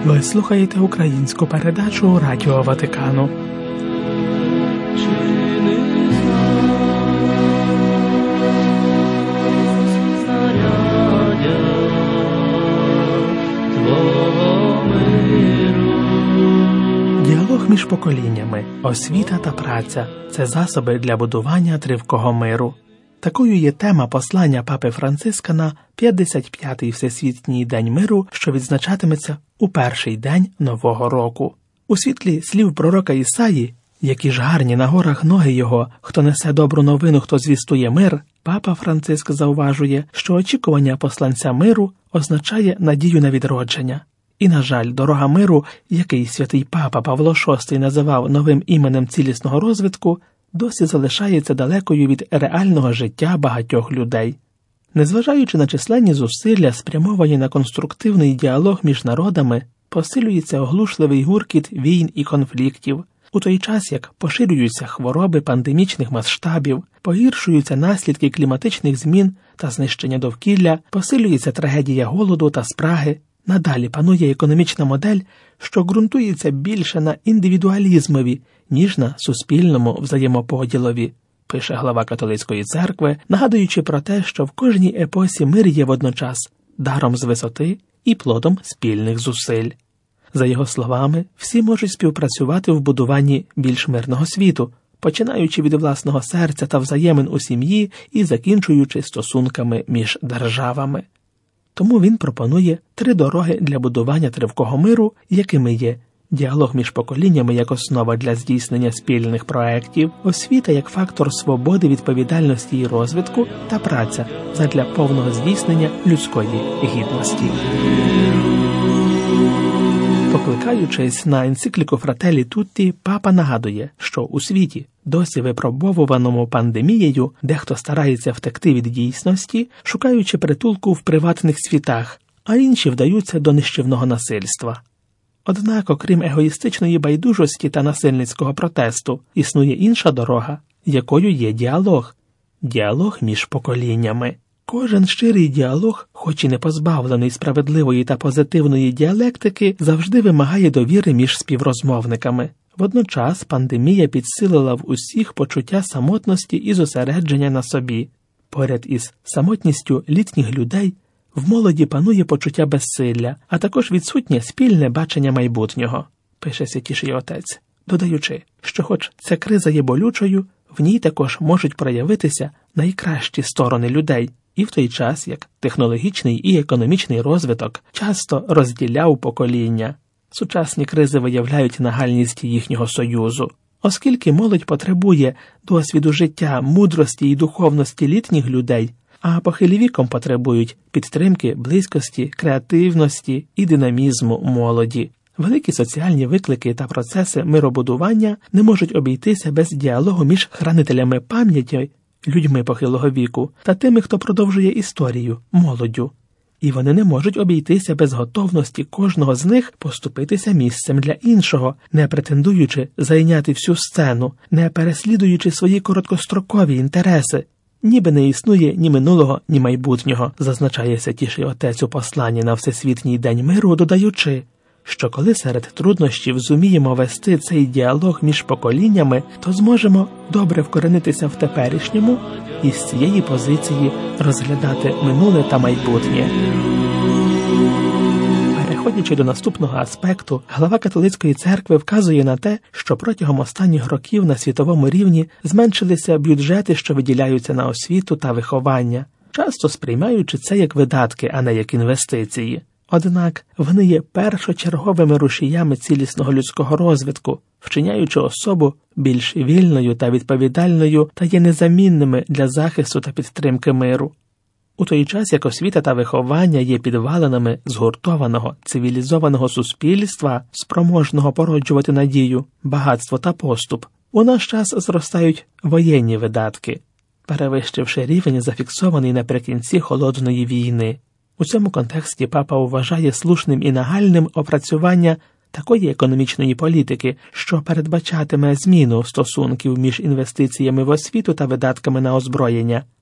Ви слухаєте українську передачу Радіо Ватикану. Діалог між поколіннями, освіта та праця – це засоби для будування тривкого миру. Такою є тема послання Папи Франциска на 55-й Всесвітній день миру, що відзначатиметься у перший день Нового року. У світлі слів пророка Ісаї, які ж гарні на горах ноги його, хто несе добру новину, хто звістує мир, Папа Франциск зауважує, що очікування посланця миру означає надію на відродження. І, на жаль, дорога миру, який святий Папа Павло VI називав новим іменем цілісного розвитку, досі залишається далекою від реального життя багатьох людей. Незважаючи на численні зусилля, спрямовані на конструктивний діалог між народами, посилюється оглушливий гуркіт війн і конфліктів, у той час як поширюються хвороби пандемічних масштабів, погіршуються наслідки кліматичних змін та знищення довкілля, посилюється трагедія голоду та спраги. Надалі панує економічна модель, що ґрунтується більше на індивідуалізмові, ніж на суспільному взаємоподілові, пише глава католицької церкви, нагадуючи про те, що в кожній епосі мир є водночас даром з висоти і плодом спільних зусиль. За його словами, всі можуть співпрацювати в будуванні більш мирного світу, починаючи від власного серця та взаємин у сім'ї і закінчуючи стосунками між державами. Тому він пропонує 3 дороги для будування тривкого миру, якими є діалог між поколіннями як основа для здійснення спільних проєктів, освіта як фактор свободи, відповідальності і розвитку та праця задля повного здійснення людської гідності. Покликаючись на енцикліку Фрателі Тутті, Папа нагадує, що у світі, досі випробовуваному пандемією, дехто старається втекти від дійсності, шукаючи притулку в приватних світах, а інші вдаються до нищівного насильства. Однак, окрім егоїстичної байдужості та насильницького протесту, існує інша дорога, якою є діалог. Діалог між поколіннями. Кожен щирий діалог, хоч і не позбавлений справедливої та позитивної діалектики, завжди вимагає довіри між співрозмовниками. Водночас пандемія підсилила в усіх почуття самотності і зосередження на собі. Поряд із самотністю літніх людей в молоді панує почуття безсилля, а також відсутнє спільне бачення майбутнього, пише Святіший Отець, додаючи, що хоч ця криза є болючою, в ній також можуть проявитися найкращі сторони людей, і в той час, як технологічний і економічний розвиток часто розділяв покоління. Сучасні кризи виявляють нагальність їхнього союзу. Оскільки молодь потребує досвіду життя, мудрості і духовності літніх людей, а похилі віком потребують підтримки, близькості, креативності і динамізму молоді. Великі соціальні виклики та процеси миробудування не можуть обійтися без діалогу між хранителями пам'яті, людьми похилого віку, та тими, хто продовжує історію, молоддю. І вони не можуть обійтися без готовності кожного з них поступитися місцем для іншого, не претендуючи зайняти всю сцену, не переслідуючи свої короткострокові інтереси. Ніби не існує ні минулого, ні майбутнього, зазначає Святіший Отець у посланні на Всесвітній день миру, додаючи, що коли серед труднощів зуміємо вести цей діалог між поколіннями, то зможемо добре вкоренитися в теперішньому і з цієї позиції розглядати минуле та майбутнє. Переходячи до наступного аспекту, глава католицької церкви вказує на те, що протягом останніх років на світовому рівні зменшилися бюджети, що виділяються на освіту та виховання, часто сприймаючи це як видатки, а не як інвестиції. Однак вони є першочерговими рушіями цілісного людського розвитку, вчиняючи особу більш вільною та відповідальною та є незамінними для захисту та підтримки миру. У той час, як освіта та виховання є підвалинами згуртованого, цивілізованого суспільства, спроможного породжувати надію, багатство та поступ, у наш час зростають воєнні видатки, перевищивши рівень, зафіксований наприкінці Холодної війни. У цьому контексті Папа вважає слушним і нагальним опрацювання такої економічної політики, що передбачатиме зміну стосунків між інвестиціями в освіту та видатками на озброєння,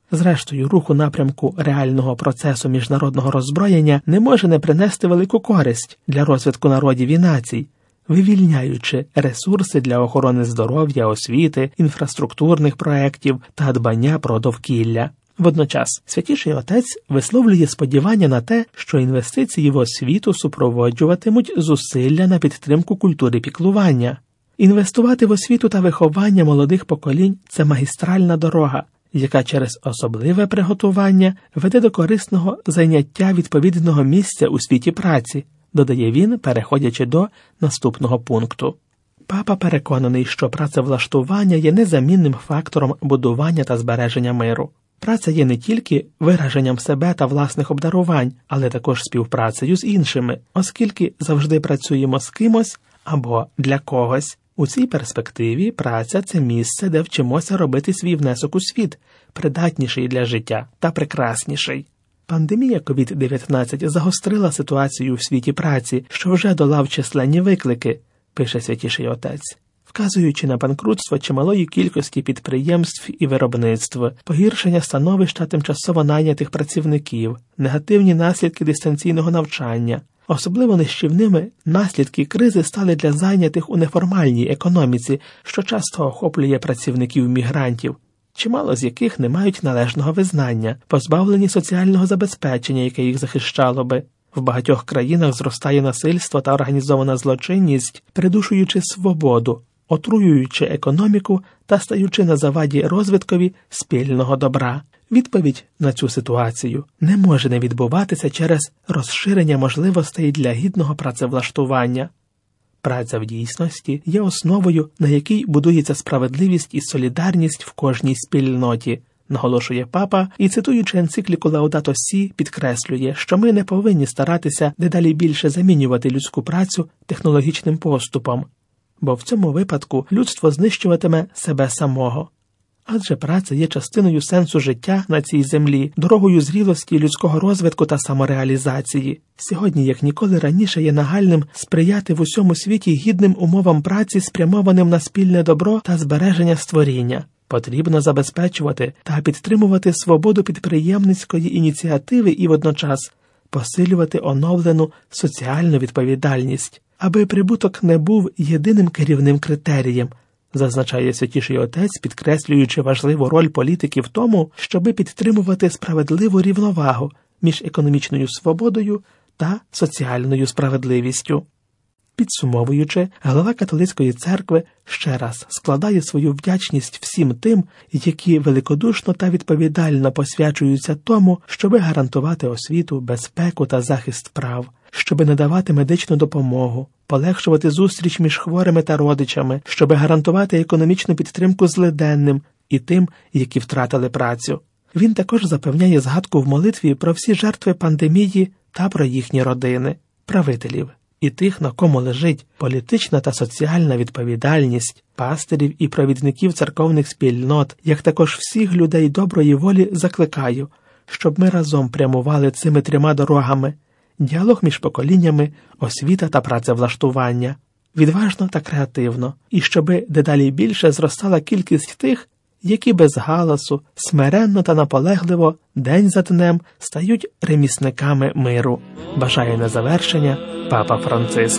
Зрештою, рух у напрямку реального процесу міжнародного роззброєння не може не принести велику користь для розвитку народів і націй, вивільняючи ресурси для охорони здоров'я, освіти, інфраструктурних проєктів та дбання про довкілля. Водночас, Святіший Отець висловлює сподівання на те, що інвестиції в освіту супроводжуватимуть зусилля на підтримку культури піклування. Інвестувати в освіту та виховання молодих поколінь – це магістральна дорога, яка через особливе приготування веде до корисного зайняття відповідного місця у світі праці, додає він, переходячи до наступного пункту. Папа переконаний, що працевлаштування є незамінним фактором будування та збереження миру. Праця є не тільки вираженням себе та власних обдарувань, але також співпрацею з іншими, оскільки завжди працюємо з кимось або для когось. У цій перспективі праця – це місце, де вчимося робити свій внесок у світ, придатніший для життя та прекрасніший. Пандемія COVID-19 загострила ситуацію в світі праці, що вже долав численні виклики, пише Святіший Отець, вказуючи на банкрутство чималої кількості підприємств і виробництв, погіршення становища тимчасово найнятих працівників, негативні наслідки дистанційного навчання. Особливо нищівними наслідки кризи стали для зайнятих у неформальній економіці, що часто охоплює працівників-мігрантів, чимало з яких не мають належного визнання, позбавлені соціального забезпечення, яке їх захищало би. В багатьох країнах зростає насильство та організована злочинність, придушуючи свободу, отруюючи економіку та стаючи на заваді розвиткові спільного добра. Відповідь на цю ситуацію не може не відбуватися через розширення можливостей для гідного працевлаштування. Праця в дійсності є основою, на якій будується справедливість і солідарність в кожній спільноті, наголошує папа і, цитуючи енцикліку Лаудато Сі, підкреслює, що ми не повинні старатися дедалі більше замінювати людську працю технологічним поступом, бо в цьому випадку людство знищуватиме себе самого. Адже праця є частиною сенсу життя на цій землі, дорогою зрілості людського розвитку та самореалізації. Сьогодні, як ніколи раніше, є нагальним сприяти в усьому світі гідним умовам праці, спрямованим на спільне добро та збереження створіння. Потрібно забезпечувати та підтримувати свободу підприємницької ініціативи і водночас посилювати оновлену соціальну відповідальність, аби прибуток не був єдиним керівним критерієм, зазначає Святіший Отець, підкреслюючи важливу роль політики в тому, щоби підтримувати справедливу рівновагу між економічною свободою та соціальною справедливістю. Підсумовуючи, глава католицької церкви ще раз складає свою вдячність всім тим, які великодушно та відповідально посвячуються тому, щоби гарантувати освіту, безпеку та захист прав, щоби надавати медичну допомогу, полегшувати зустріч між хворими та родичами, щоби гарантувати економічну підтримку злиденним і тим, які втратили працю. Він також запевняє згадку в молитві про всі жертви пандемії та про їхні родини, правителів і тих, на кому лежить політична та соціальна відповідальність, пастирів і провідників церковних спільнот, як також всіх людей доброї волі закликаю, щоб ми разом прямували цими трьома дорогами – діалог між поколіннями, освіта та працевлаштування, відважно та креативно, і щоби дедалі більше зростала кількість тих, які без галасу, смиренно та наполегливо день за днем стають ремісниками миру. Бажає на завершення Папа Франциск.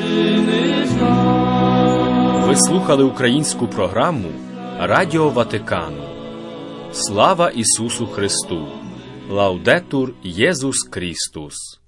Ви слухали українську програму Радіо Ватикану. Слава Ісусу Христу! Лаудетур Єсус Христос!